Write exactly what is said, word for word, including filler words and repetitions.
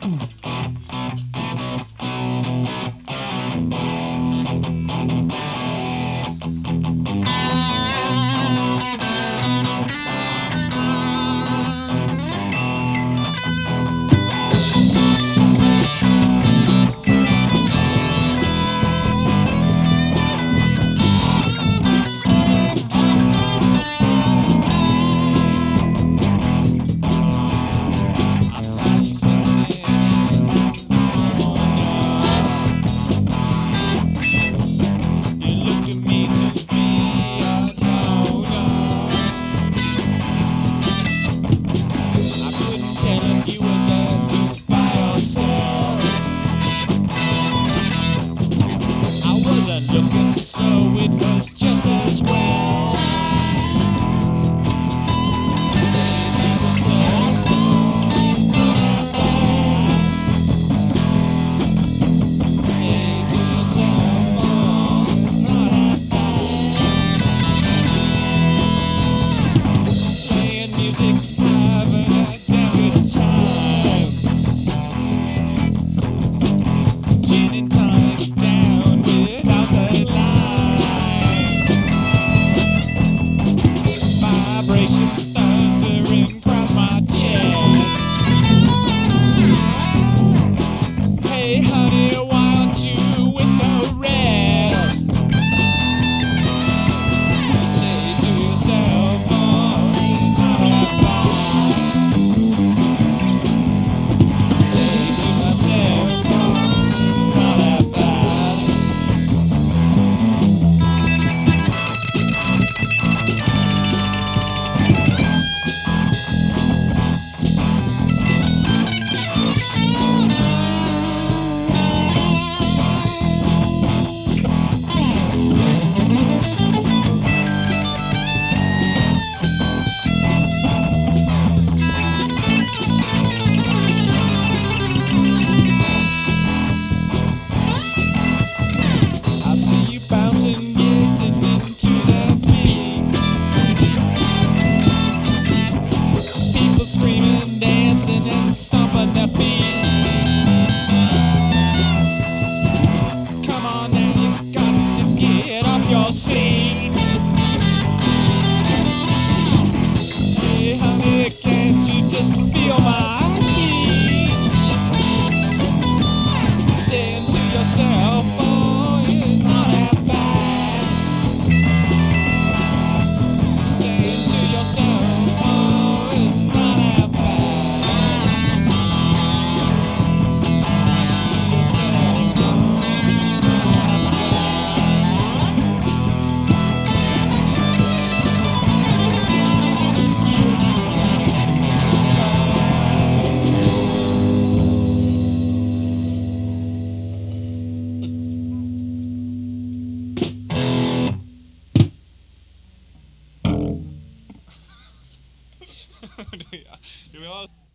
So it was just as well. Say to yourself, oh, it's not half bad. Say to yourself, oh, it's not half bad. Playing music, having a damn good time. Gin and tonic down without the vibrations thundering across my chest. Hey honey, why aren't you with the rest? Say to yourself, oh, it's not half bad. Say to myself, oh, not half bad. See you bouncing, getting into the beat. People screaming, dancing, and stomping their feet. Come on now, you got to get off your seat. Hey honey, can't you just feel my heat? Saying to yourself, oh, do we all